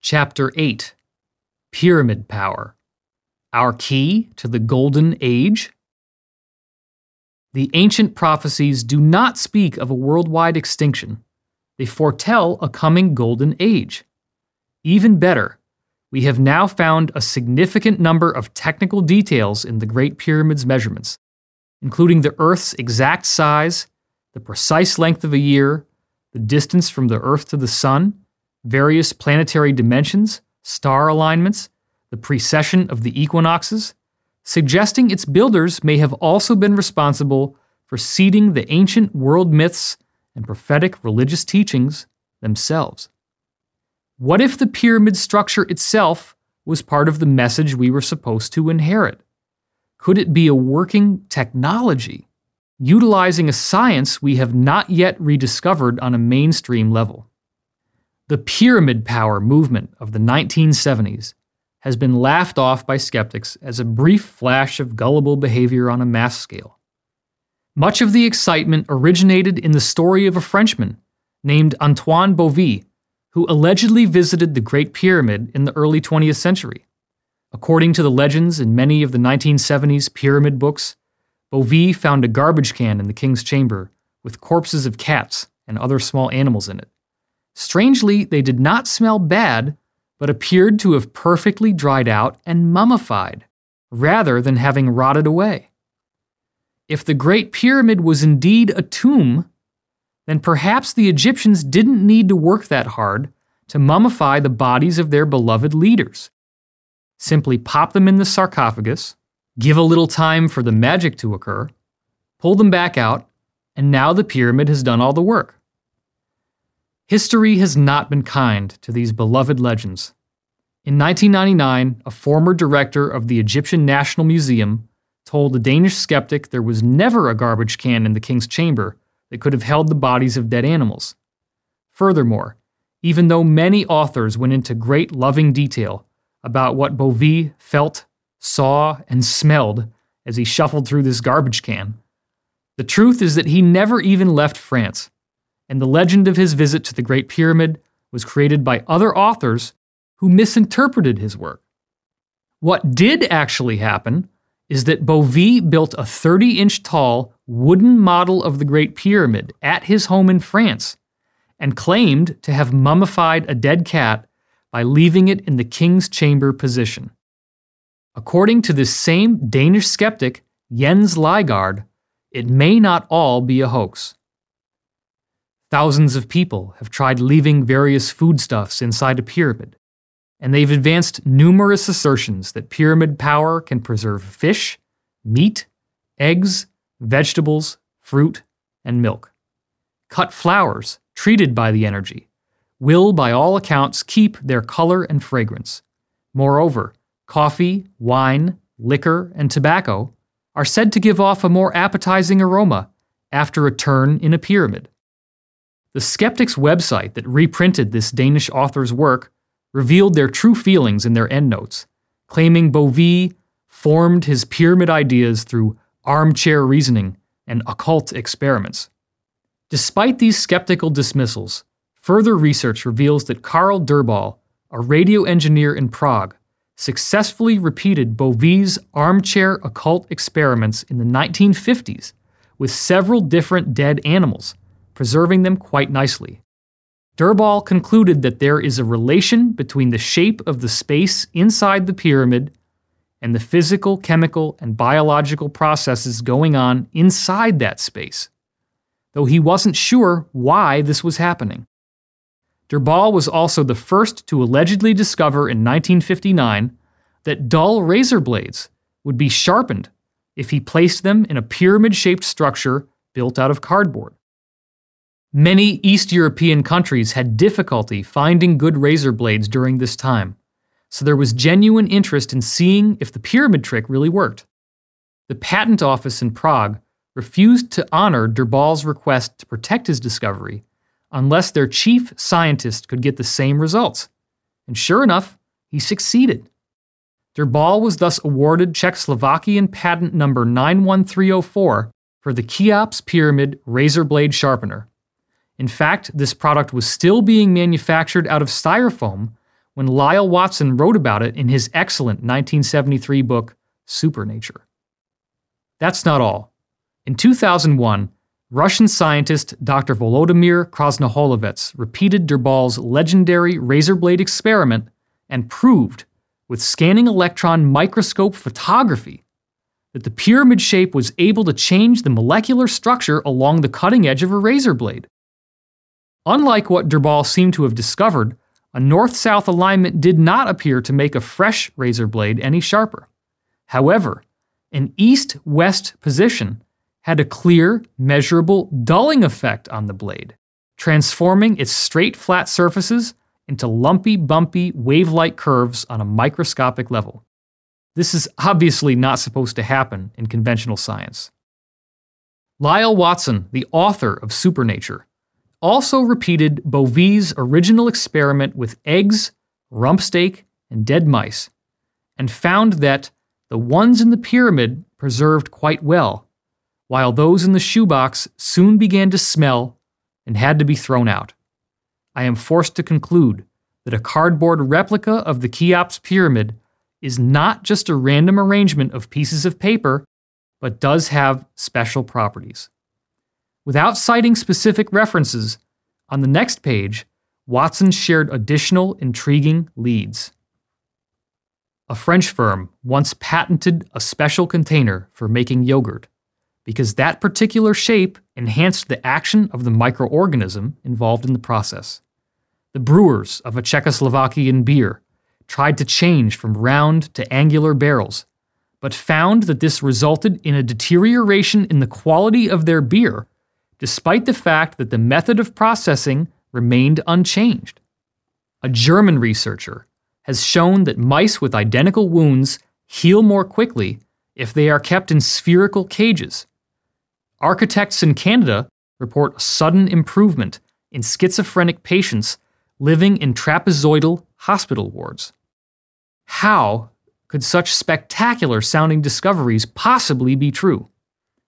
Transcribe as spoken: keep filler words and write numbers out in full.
Chapter eight. Pyramid Power. Our Key to the Golden Age? The ancient prophecies do not speak of a worldwide extinction. They foretell a coming golden age. Even better, we have now found a significant number of technical details in the Great Pyramid's measurements, including the Earth's exact size, the precise length of a year, the distance from the Earth to the Sun, various planetary dimensions, star alignments, the precession of the equinoxes, suggesting its builders may have also been responsible for seeding the ancient world myths and prophetic religious teachings themselves. What if the pyramid structure itself was part of the message we were supposed to inherit? Could it be a working technology, utilizing a science we have not yet rediscovered on a mainstream level? The pyramid power movement of the nineteen seventies has been laughed off by skeptics as a brief flash of gullible behavior on a mass scale. Much of the excitement originated in the story of a Frenchman named Antoine Bovis, who allegedly visited the Great Pyramid in the early twentieth century. According to the legends in many of the nineteen seventies pyramid books, Bovis found a garbage can in the king's chamber with corpses of cats and other small animals in it. Strangely, they did not smell bad, but appeared to have perfectly dried out and mummified, rather than having rotted away. If the Great Pyramid was indeed a tomb, then perhaps the Egyptians didn't need to work that hard to mummify the bodies of their beloved leaders. Simply pop them in the sarcophagus, give a little time for the magic to occur, pull them back out, and now the pyramid has done all the work. History has not been kind to these beloved legends. In nineteen ninety-nine, a former director of the Egyptian National Museum told a Danish skeptic there was never a garbage can in the king's chamber that could have held the bodies of dead animals. Furthermore, even though many authors went into great loving detail about what Bovis felt, saw, and smelled as he shuffled through this garbage can, the truth is that he never even left France, and the legend of his visit to the Great Pyramid was created by other authors who misinterpreted his work. What did actually happen is that Bovis built a thirty-inch tall wooden model of the Great Pyramid at his home in France and claimed to have mummified a dead cat by leaving it in the king's chamber position. According to this same Danish skeptic, Jens Leigard, it may not all be a hoax. Thousands of people have tried leaving various foodstuffs inside a pyramid, and they've advanced numerous assertions that pyramid power can preserve fish, meat, eggs, vegetables, fruit, and milk. Cut flowers, treated by the energy, will by all accounts keep their color and fragrance. Moreover, coffee, wine, liquor, and tobacco are said to give off a more appetizing aroma after a turn in a pyramid. The skeptics' website that reprinted this Danish author's work revealed their true feelings in their endnotes, claiming Bovis formed his pyramid ideas through armchair reasoning and occult experiments. Despite these skeptical dismissals, further research reveals that Karl Durball, a radio engineer in Prague, successfully repeated Bovis' armchair occult experiments in the nineteen fifties with several different dead animals, preserving them quite nicely. Durball concluded that there is a relation between the shape of the space inside the pyramid and the physical, chemical, and biological processes going on inside that space, though he wasn't sure why this was happening. Durball was also the first to allegedly discover in nineteen fifty-nine that dull razor blades would be sharpened if he placed them in a pyramid-shaped structure built out of cardboard. Many East European countries had difficulty finding good razor blades during this time, so there was genuine interest in seeing if the pyramid trick really worked. The patent office in Prague refused to honor Durball's request to protect his discovery unless their chief scientist could get the same results. And sure enough, he succeeded. Durball was thus awarded Czechoslovakian patent number nine one three zero four for the Cheops Pyramid razor blade sharpener. In fact, this product was still being manufactured out of styrofoam when Lyle Watson wrote about it in his excellent nineteen seventy-three book, Supernature. That's not all. In two thousand one, Russian scientist Doctor Volodymyr Krasnoholovets repeated Derbal's legendary razor blade experiment and proved, with scanning electron microscope photography, that the pyramid shape was able to change the molecular structure along the cutting edge of a razor blade. Unlike what Derbal seemed to have discovered, a north-south alignment did not appear to make a fresh razor blade any sharper. However, an east-west position had a clear, measurable dulling effect on the blade, transforming its straight, flat surfaces into lumpy, bumpy, wave-like curves on a microscopic level. This is obviously not supposed to happen in conventional science. Lyle Watson, the author of Supernature, also repeated Bovie's original experiment with eggs, rump steak, and dead mice, and found that the ones in the pyramid preserved quite well, while those in the shoebox soon began to smell and had to be thrown out. I am forced to conclude that a cardboard replica of the Cheops pyramid is not just a random arrangement of pieces of paper, but does have special properties. Without citing specific references, on the next page, Watson shared additional intriguing leads. A French firm once patented a special container for making yogurt because that particular shape enhanced the action of the microorganism involved in the process. The brewers of a Czechoslovakian beer tried to change from round to angular barrels, but found that this resulted in a deterioration in the quality of their beer, despite the fact that the method of processing remained unchanged. A German researcher has shown that mice with identical wounds heal more quickly if they are kept in spherical cages. Architects in Canada report a sudden improvement in schizophrenic patients living in trapezoidal hospital wards. How could such spectacular sounding discoveries possibly be true?